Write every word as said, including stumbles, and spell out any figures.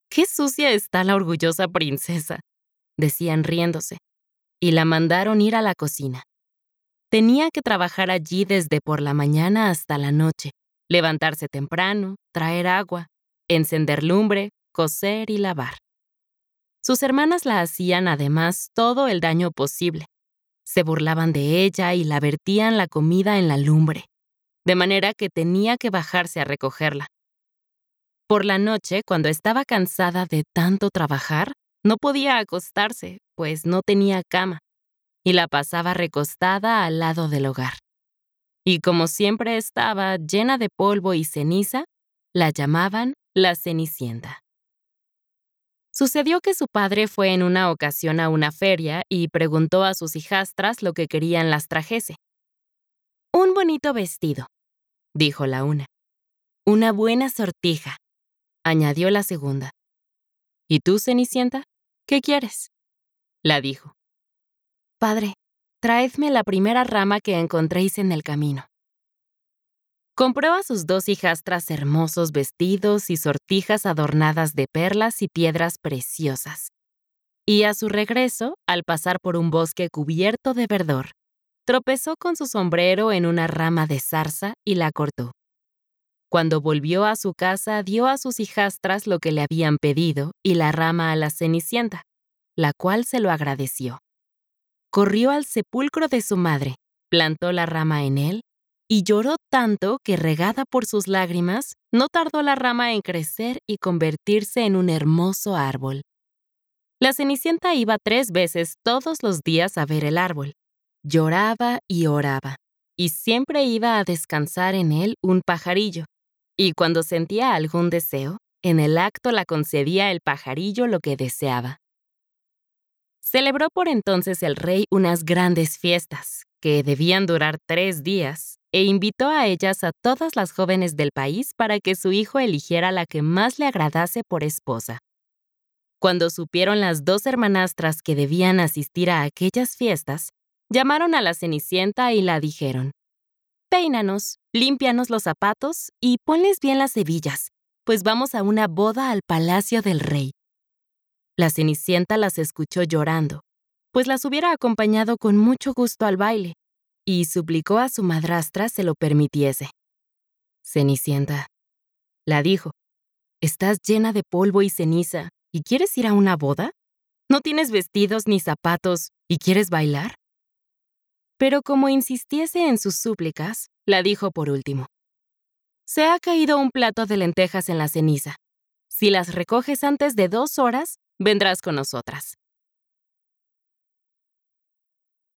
«¡Qué sucia está la orgullosa princesa!», decían riéndose, y la mandaron ir a la cocina. Tenía que trabajar allí desde por la mañana hasta la noche, levantarse temprano, traer agua, encender lumbre, coser y lavar. Sus hermanas la hacían además todo el daño posible. Se burlaban de ella y la vertían la comida en la lumbre, de manera que tenía que bajarse a recogerla. Por la noche, cuando estaba cansada de tanto trabajar, no podía acostarse, pues no tenía cama, y la pasaba recostada al lado del hogar. Y como siempre estaba llena de polvo y ceniza, la llamaban la Cenicienta. Sucedió que su padre fue en una ocasión a una feria y preguntó a sus hijastras lo que querían las trajese. «Un bonito vestido», dijo la una. «Una buena sortija», añadió la segunda. «¿Y tú, Cenicienta? ¿Qué quieres?», la dijo. «Padre, traedme la primera rama que encontréis en el camino». Compró a sus dos hijastras hermosos vestidos y sortijas adornadas de perlas y piedras preciosas. Y a su regreso, al pasar por un bosque cubierto de verdor, tropezó con su sombrero en una rama de zarza y la cortó. Cuando volvió a su casa, dio a sus hijastras lo que le habían pedido y la rama a la Cenicienta, la cual se lo agradeció. Corrió al sepulcro de su madre, plantó la rama en él y lloró tanto que, regada por sus lágrimas, no tardó la rama en crecer y convertirse en un hermoso árbol. La Cenicienta iba tres veces todos los días a ver el árbol. Lloraba y oraba, y siempre iba a descansar en él un pajarillo. Y cuando sentía algún deseo, en el acto la concedía el pajarillo lo que deseaba. Celebró por entonces el rey unas grandes fiestas, que debían durar tres días, e invitó a ellas a todas las jóvenes del país para que su hijo eligiera la que más le agradase por esposa. Cuando supieron las dos hermanastras que debían asistir a aquellas fiestas, llamaron a la Cenicienta y la dijeron: «Peínanos, límpianos los zapatos y ponles bien las hebillas, pues vamos a una boda al palacio del rey». La Cenicienta las escuchó llorando, pues las hubiera acompañado con mucho gusto al baile, y suplicó a su madrastra se lo permitiese. «Cenicienta», la dijo, «estás llena de polvo y ceniza, ¿y quieres ir a una boda? ¿No tienes vestidos ni zapatos y quieres bailar?». Pero como insistiese en sus súplicas, la dijo por último: «Se ha caído un plato de lentejas en la ceniza. Si las recoges antes de dos horas, vendrás con nosotras».